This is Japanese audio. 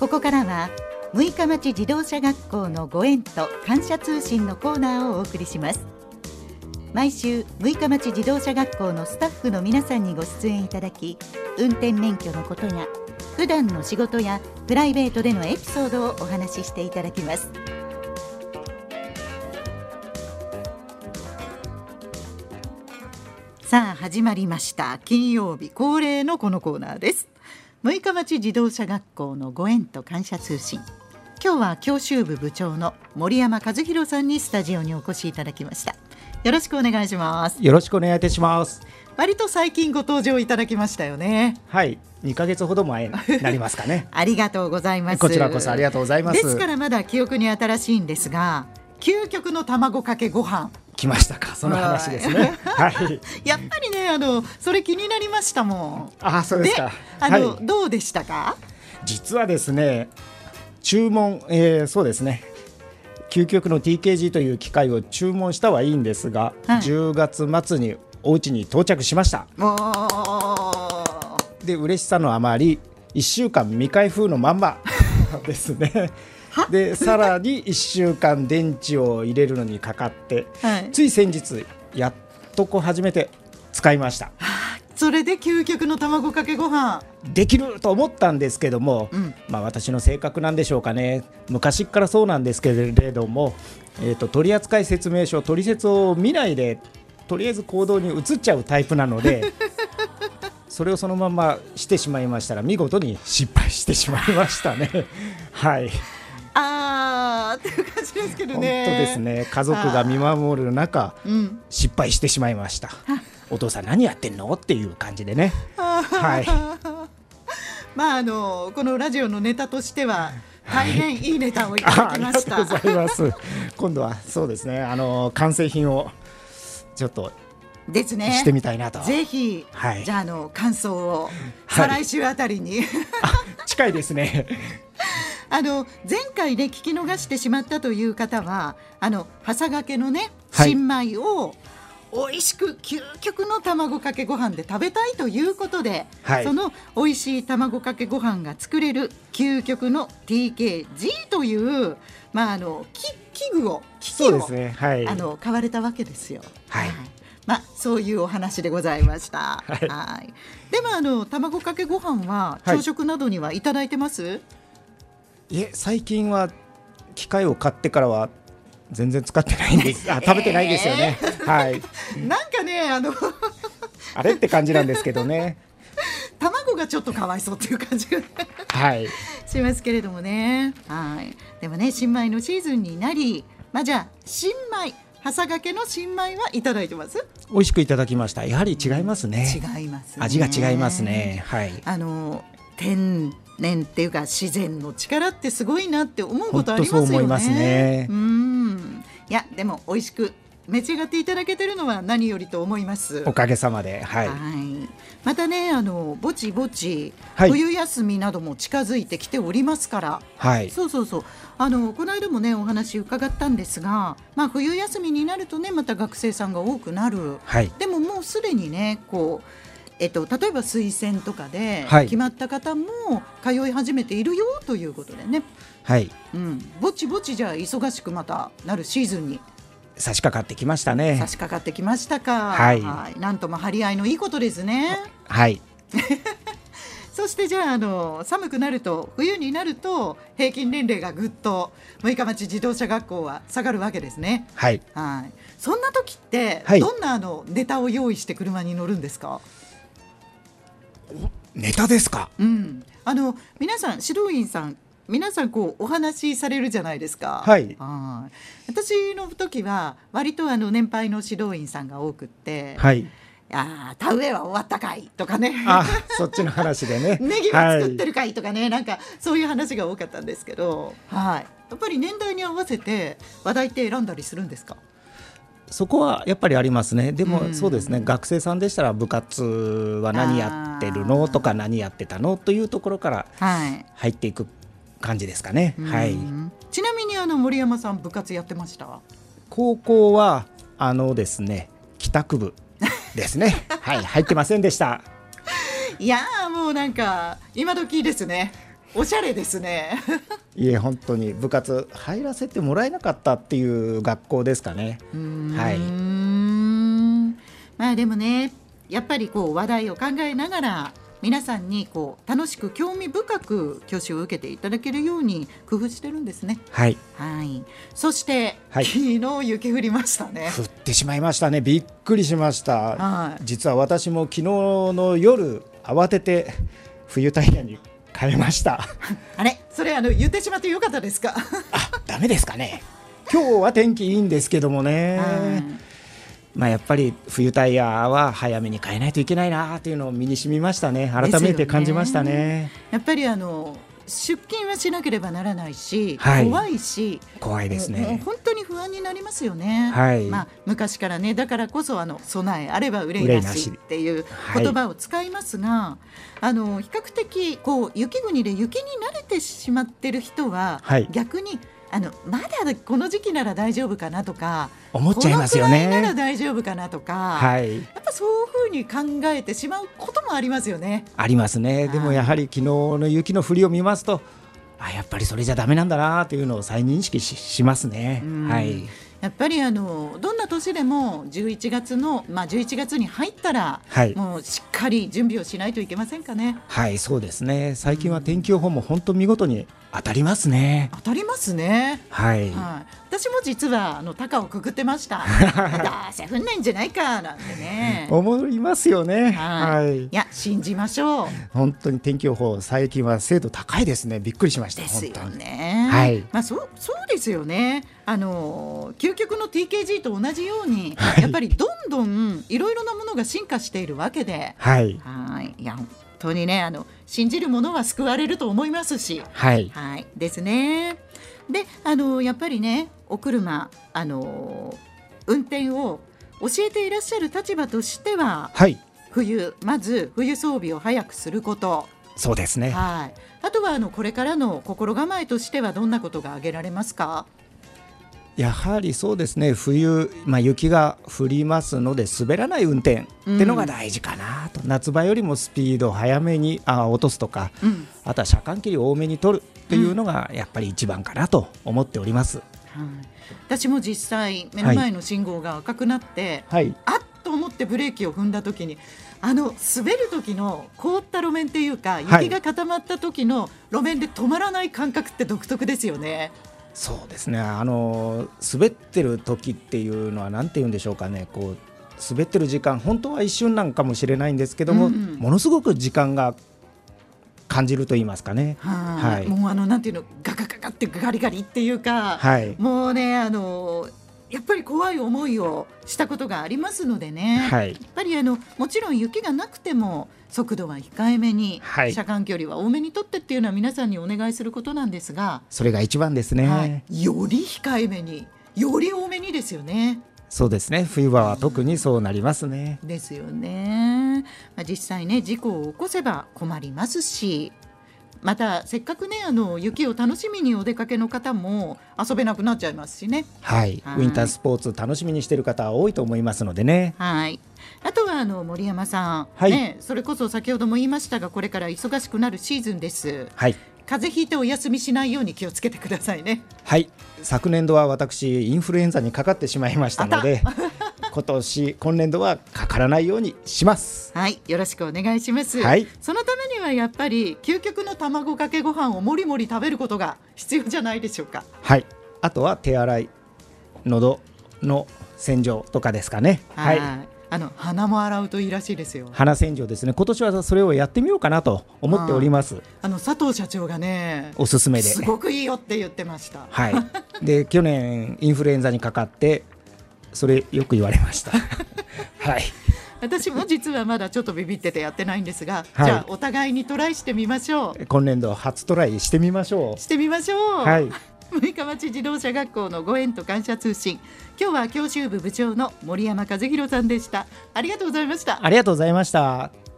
こからは六日町自動車学校のご縁と感謝通信のコーナーをお送りします。毎週六日町自動車学校のスタッフの皆さんにご出演いただき、運転免許のことや普段の仕事やプライベートでのエピソードをお話ししていただきます。さあ始まりました。金曜日恒例のこのコーナーです。六日町自動車学校のご縁と感謝通信。今日は教習部部長の森山和弘さんにスタジオにお越しいただきました。よろしくお願いします。 よろしくお願いいたします。 割と最近ご登場いただきましたよね。 はい、2ヶ月ほど前になりますかねありがとうございます。 こちらこそありがとうございます。 ですからまだ記憶に新しいんですが、究極の卵かけご飯来ましたか。その話ですねはい、 やっぱりね、それ気になりましたもん。 あ、そうですか。 どうでしたか。 実はですね、注文、そうですね、究極の TKG という機械を注文したはいいんですが、10月末にお家に到着しました。で、嬉しさのあまり1週間未開封のまんまですねで、さらに1週間電池を入れるのにかかって、つい先日やっと初めて使いました。 それで究極の卵かけご飯できると思ったんですけども、私の性格なんでしょうかね。昔からそうなんですけれども、取扱説明書、取説を見ないでとりあえず行動に移っちゃうタイプなのでそれをそのまましてしまいましたら、見事に失敗してしまいましたねはい、 っていう感じですけどね。 本当ですね。家族が見守る中、失敗してしまいました。お父さん何やってんのっていう感じでねはい、 このラジオのネタとしては大変いいネタをいただきました、 ありがとうございます。今度はそうですね、完成品をちょっとですね、 してみたいなと。 ぜひ、じゃあ感想を再来週あたりに、 近いですね前回で聞き逃してしまったという方は、はさがけのね、新米を美味しく究極の卵かけご飯で食べたいということで、その美味しい卵かけご飯が作れる究極の TKG という、機器を買われたわけですよ。そういうお話でございました。でも卵かけご飯は朝食などにはいただいてます？ いえ、最近は機械を買ってからは全然使ってないんです食べてないですよねなんかね、 あれって感じなんですけどね卵がちょっとかわいそうっていう感じがしますけれどもね。でもね、新米のシーズンになり、じゃあ新米、はさがけの新米はいただいてます？ 美味しくいただきました。やはり違いますね。 違いますね。 味が違いますね。 天然っていうか自然の力ってすごいなって思うことありますよね。 本当そう思いますね。 いや、でも美味しく召し上がっていただけてるのは何よりと思います。 おかげさまで。 またね、ぼちぼち冬休みなども近づいてきておりますから、この間もねお話伺ったんですが、冬休みになるとね、また学生さんが多くなる。でももうすでにね、例えば推薦とかで決まった方も通い始めているよということでね、ぼちぼちじゃあ忙しくまたなるシーズンに差し掛かってきましたね。 差し掛かってきましたか。なんとも張り合いのいいことですね。そしてじゃあ、寒くなると、冬になると平均年齢がぐっと六日町自動車学校は下がるわけですね。そんな時って、どんなネタを用意して車に乗るんですか？ ネタですか？ 皆さん、指導員さん皆さんお話しされるじゃないですか。私の時は割と年配の指導員さんが多くって、田植えは終わったかいとかねそっちの話でねネギは作ってるかいとかね、なんかそういう話が多かったんですけど、やっぱり年代に合わせて話題って選んだりするんですか？ そこはやっぱりありますね。でもそうですね、学生さんでしたら部活は何やってるのとか何やってたのというところから入っていく感じですかね。 ちなみに森山さん部活やってました？ 高校はですね、帰宅部ですね入ってませんでした。 いやもうなんか今時ですね。 おしゃれですね。 いえ本当に部活入らせてもらえなかったっていう学校ですかね。はい。 まあでもね、やっぱりこう話題を考えながら皆さんにこう楽しく興味深く教習を受けていただけるように工夫してるんですね。 はい、 はい。そして、 はい、 昨日雪降りましたね。 降ってしまいましたね。びっくりしました。 はい、 実は私も昨日の夜慌てて冬タイヤに変えました。 あれ、それ言ってしまってよかったですか？ ダメですかね。今日は天気いいんですけどもね。まあ、やっぱり冬タイヤは早めに変えないといけないなというのを身に染みましたね。改めて感じましたね。 やっぱり出勤はしなければならないし、 はい、 怖いし、 怖いですね。 もう本当に不安になりますよね。 はい、 まあ、昔からね、だからこそ備えあれば憂いなしっていう言葉を使いますが、比較的こう雪国で雪に慣れてしまってる人は、 はい、 逆にまだこの時期なら大丈夫かなとか思っちゃいますよね。 このくらいなら大丈夫かなとか、 はい、 やっぱそういうふうに考えてしまうこともありますよね。 ありますね。でもやはり昨日の雪の降りを見ますと、やっぱりそれじゃダメなんだなというのを再認識 しますね。はい、 やっぱりどんな年でも11月に入ったら、はい、もうしっかり準備をしないといけませんかね。 はい、そうですね。最近は天気予報も本当見事に当たりますね。 当たりますね。 はい、 はい、私も実は高をくぐってました。どうせ降んないんじゃないかなんてね思いますよね。 はい、いや信じましょう。 本当に天気予報最近は精度高いですね。びっくりしました。 ですよね。 はい、 まあ、そうですよね。究極の TKG と同じように、はい、やっぱりどんどんいろいろなものが進化しているわけで、 はい、 いや本当にね信じる者は救われると思いますし、 はい、 はい、ですね。でやっぱりねお車運転を教えていらっしゃる立場としては、 はい、 まず冬装備を早くすること。 そうですね。 はい、あとはこれからの心構えとしてはどんなことが挙げられますか？ やはりそうですね。冬、雪が降りますので滑らない運転っていうのが大事かなと、夏場よりもスピードを早めに落とすとか、あとは車間距離を多めに取るっていうのがやっぱり一番かなと思っております。 私も実際目の前の信号が赤くなって、 はい、 あっと思ってブレーキを踏んだ時に滑る時の凍った路面っていうか雪が固まった時の路面で止まらない感覚って独特ですよね。 そうですね。滑ってる時っていうのは何て言うんでしょうかね。こう滑ってる時間本当は一瞬なんかもしれないんですけども、ものすごく時間が感じると言いますかね。 はい、もうなんていうのガガガガってガリガリっていうか、 はい、 もうねやっぱり怖い思いをしたことがありますのでね、はい、やっぱりもちろん雪がなくても速度は控えめに、はい、車間距離は多めに取ってっていうのは皆さんにお願いすることなんですが、 それが一番ですね。はい、 より控えめにより多めにですよね。 そうですね。冬場は特にそうなりますね。 ですよね。実際ね事故を起こせば困りますし、またせっかくね雪を楽しみにお出かけの方も遊べなくなっちゃいますしね。 はい、ウィンタースポーツ楽しみにしている方は多いと思いますのでね。 はい、あとは森山さん、 はいね、それこそ先ほども言いましたがこれから忙しくなるシーズンです。はい、風邪ひいてお休みしないように気をつけてくださいね。 はい、昨年度は私インフルエンザにかかってしまいましたので今年度はかからないようにします。 はい、よろしくお願いします。 はい、 そのためにはやっぱり究極の卵かけご飯をもりもり食べることが必要じゃないでしょうか。 はい、あとは手洗い、喉の洗浄とかですかね。はい、 鼻も洗うといいらしいですよ。 鼻洗浄ですね。今年はそれをやってみようかなと思っております。 佐藤社長がねおすすめですごくいいよって言ってました。 はい、で去年インフルエンザにかかってそれよく言われましたはい、 私も実はまだちょっとビビっててやってないんですが、はい、じゃあお互いにトライしてみましょう。 今年度初トライしてみましょう。はい、 六日町自動車学校のご縁と感謝通信、今日は教習部部長の森山和弘さんでした。ありがとうございました。 ありがとうございました。